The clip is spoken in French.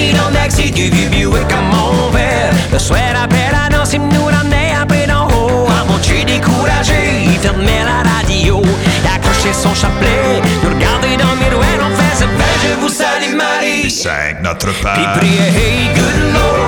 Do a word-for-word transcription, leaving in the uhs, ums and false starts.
parti dans le taxi du vieux Buick à mon père. Le soir après la danse, il nous ramenait après d'en haut. À moitié découragé, il fermait la radio. Il accrochait son chapelet, nous regardait dans le miroir, on faisait ben je vous salue Marie. Cinq notre père. Puis priait hey good Lord.